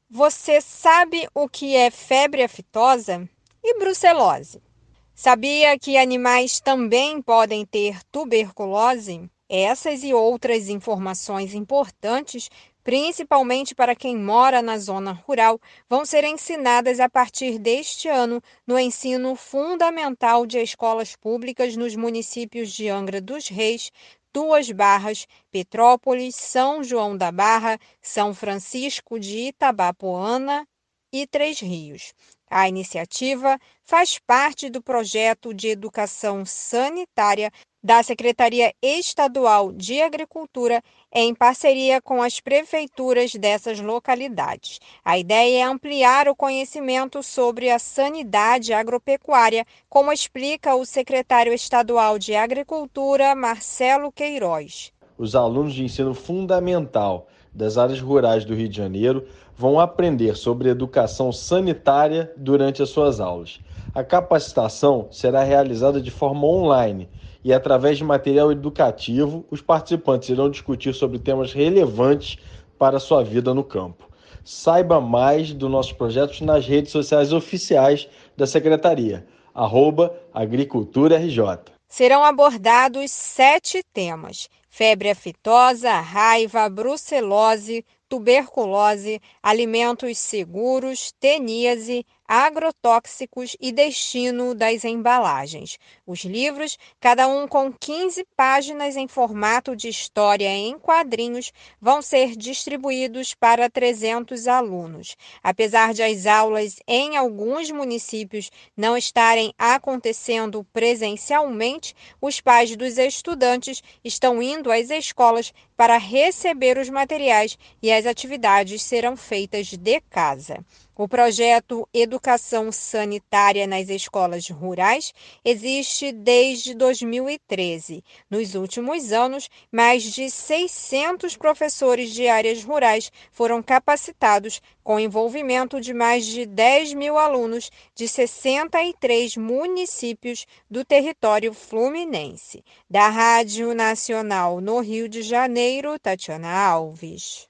Você sabe o que é febre aftosa e brucelose? Sabia que animais também podem ter tuberculose? Essas e outras informações importantes, principalmente para quem mora na zona rural, vão ser ensinadas a partir deste ano no ensino fundamental de escolas públicas nos municípios de Angra dos Reis, Duas Barras, Petrópolis, São João da Barra, São Francisco de Itabapoana e Três Rios. A iniciativa faz parte do projeto de educação sanitária da Secretaria Estadual de Agricultura, em parceria com as prefeituras dessas localidades. A ideia é ampliar o conhecimento sobre a sanidade agropecuária, como explica o secretário estadual de Agricultura, Marcelo Queiroz. Os alunos de ensino fundamental das áreas rurais do Rio de Janeiro vão aprender sobre educação sanitária durante as suas aulas. A capacitação será realizada de forma online e, através de material educativo, os participantes irão discutir sobre temas relevantes para a sua vida no campo. Saiba mais dos nossos projetos nas redes sociais oficiais da Secretaria, @agriculturarj. Serão abordados 7 temas: febre aftosa, raiva, brucelose, tuberculose, alimentos seguros, teníase, agrotóxicos e destino das embalagens. Os livros, cada um com 15 páginas em formato de história em quadrinhos, vão ser distribuídos para 300 alunos. Apesar de as aulas em alguns municípios não estarem acontecendo presencialmente, os pais dos estudantes estão indo às escolas para receber os materiais e as atividades serão feitas de casa. O projeto Educação Sanitária nas Escolas Rurais existe desde 2013. Nos últimos anos, mais de 600 professores de áreas rurais foram capacitados, com envolvimento de mais de 10 mil alunos de 63 municípios do território fluminense. Da Rádio Nacional no Rio de Janeiro, Tatiana Alves.